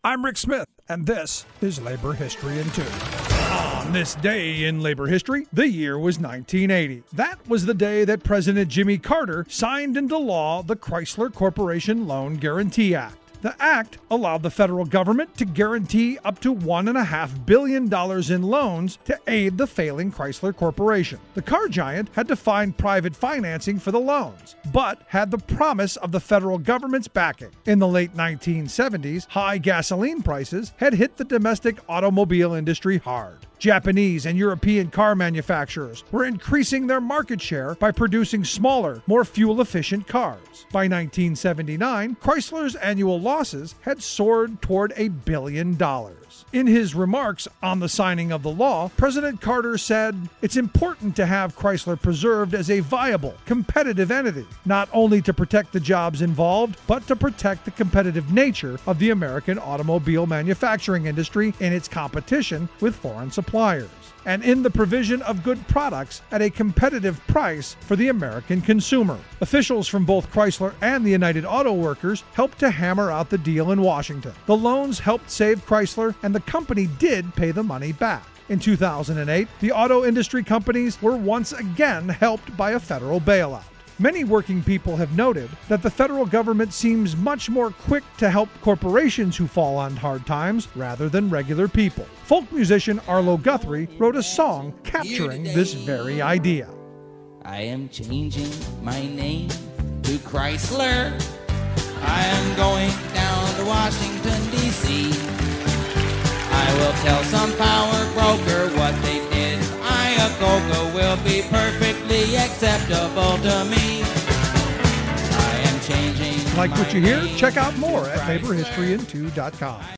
I'm Rick Smith, and this is Labor History in 2. On this day in labor history, the year was 1980. That was the day that President Jimmy Carter signed into law the Chrysler Corporation Loan Guarantee Act. The act allowed the federal government to guarantee up to $1.5 billion in loans to aid the failing Chrysler Corporation. The car giant had to find private financing for the loans, but had the promise of the federal government's backing. In the late 1970s, high gasoline prices had hit the domestic automobile industry hard. Japanese and European car manufacturers were increasing their market share by producing smaller, more fuel-efficient cars. By 1979, Chrysler's annual losses had soared toward $1 billion. In his remarks on the signing of the law, President Carter said, "It's important to have Chrysler preserved as a viable, competitive entity, not only to protect the jobs involved, but to protect the competitive nature of the American automobile manufacturing industry in its competition with foreign suppliers, and in the provision of good products at a competitive price for the American consumer." Officials from both Chrysler and the United Auto Workers helped to hammer out the deal in Washington. The loans helped save Chrysler, and the company did pay the money back. In 2008, the auto industry companies were once again helped by a federal bailout. Many working people have noted that the federal government seems much more quick to help corporations who fall on hard times rather than regular people. Folk musician Arlo Guthrie wrote a song capturing this very idea. I am changing my name to Chrysler. I am going down to Washington, D.C. I will tell some power broker what they did. Iacocca will be perfectly acceptable to me. I am changing. Like what you hear? Check out more at laborhistoryin2.com.